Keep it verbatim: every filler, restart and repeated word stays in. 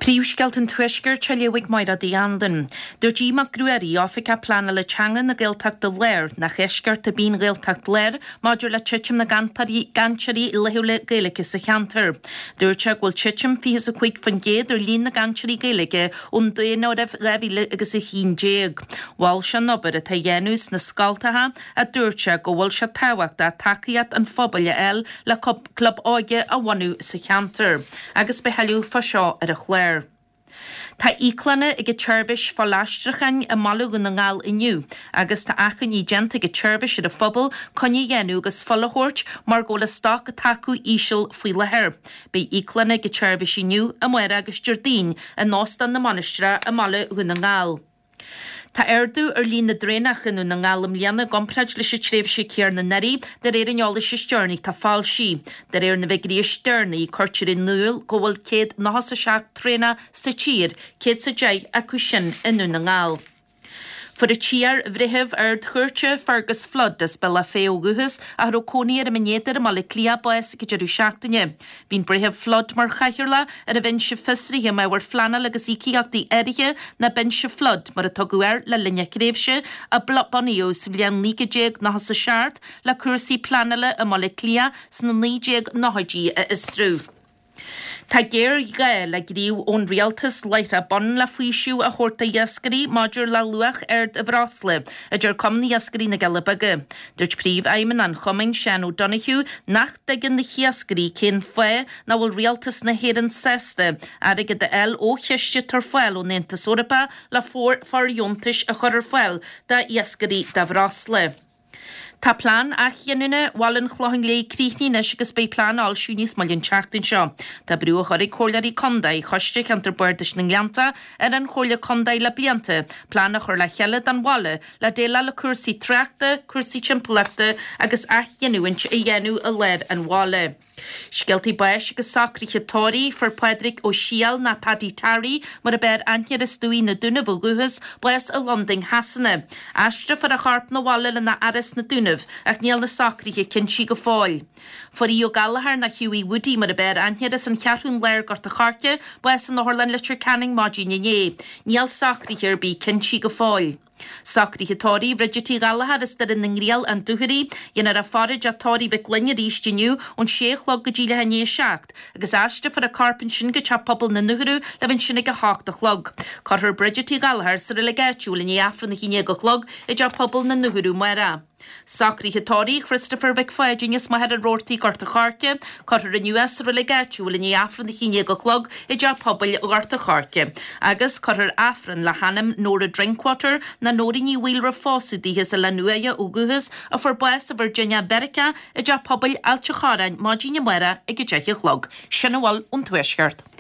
Príomhsceilt an tuisgur te leabhaigh maid a dtíandan. Dúirt í mac grúirí áfica plana le teangan na gaeltacht de léir na cheisceart a bín gaeltacht léir maidir le titim na gantarí gansearí lehiú le gaeilge sa cheantar. Dúirt ag bhfuil titim fís a chuig fan géad ar lín na gansearí gaeilge ón duine ó raibh raibhíle agus a hín déag. Bháil se nobar a ta dhéanús na scaltatha a dúirt ag go bhfuil se táhacht a tacaíat an phobaile eil le club áige a bhainú sa cheantar. Agus beheiliú fa seo ar a chléir. Tá íclanne ag tuirbis fá leistrachan a malúgan na ngáil inniu, agus tá achan í gent ag tuirbis ar a phobal conní dhéanú agus follahort mar ggóla stach a tacu ísisiil faoi lethir. Bé íclanne ag tuirbis inniu a muire agus Jordín a nástan na manistra a malúgan na ngáil. Tá airdú ar lín na drénachanú na ngálam líana gompraid leis tréimh sé céar na neirí de réir an eála sé stearnaí tá fáil sí, de réir na bheith gríos stearnaí cortir in nuúil go bhfuil céad náthas a seach tréna sa tír, céad sa déig acu sin inú na ngáil. For a tíar bhritheh ar chuirte Fergus Flood as bela féoguhus a rocóní ar a minéidir am le clia boes go dearú seachtaine. Bhín britheh Flood mar chaithirla ar a bhain se fisrithe me bhar flanal agus íciachtaí airithe na ben se Flood mar a tuguair le linne créimhse a blopbanío sa bblion nígadéag na sa seart le cuasaí planala a le clia san na nídéag náidí a isrú. Tá géir gael le gríú ón rialtas leit a bon le fuisiú a chóirta iascarí maidir le luach ar a bhrásle, a dúir comna iascarí na galabage. Dúirt príomh aimman an chomain Sean O'Donoghue nach dagan na chiascarí cén foe na bhfuil rialtas na héan sesta, aige de el ó chiiste tar foiil ó Néantas Eorpa le fór fariontais a chur foiil da iascarí da bhrásle. Tá plán a chéanúna bháilin chláing le críchní nes agus bé plán áilsiúníos mailinn teachtain seo. Tá brú a choirigh chóileirí condaid choiste antar buirtas na gleanta ar an chóirle condaid le blianta, plán a chur le cheile an bháile le déile le cuasaí treachta, cuasaí timpachta agus a chéanúint a dhéanú a leir an bháile. Scialtaí báis agus sacríthe tóirí for Pedric ó Síal na Paddy Tarry mar a beir anhead is dúí na dúna bhúguhas bues a London hasanna. Astra for a charp na bháile le na aras na dúnah ach níl na sacríthe cin si go fáil. For í o galahar na Hughie Woody mar a beir anhead is an chearún léir gort a charce bues an Northern Literature Canning Maji Nene. Níl sacríthe ar bí cin si go fáil. Sacríthe tóirí bhreidetí galahar is in ngrial an dúthirí dhéanar a farid a tóirí bheith glunne ríistiniu ón séchlog go díle hané seacht, agus aiste for a carpin sin go teap pobl na nuhrú le bhain sinna go hácht a chlog. Carthar bhreidetí galahar sa le gaitiúil in éafran na híine go chlog i d pobl na nuhrú mara. Sacríthe tóirí Christopher Vicfáidinus ma head a rórtaí gorta charce, carthar in U S le gaitiúil in éafran na híine go chlog i d pobl gorta charce, agus carthar afran le hanam nóra Drinkwater na nóri ní bhfuil fósú díhis a le nuaia óguhas a for bues a Virginia Berica i d pobl ailte chárain má díine muire ag go deich chlog. Sinna bháil ón tuaisceart.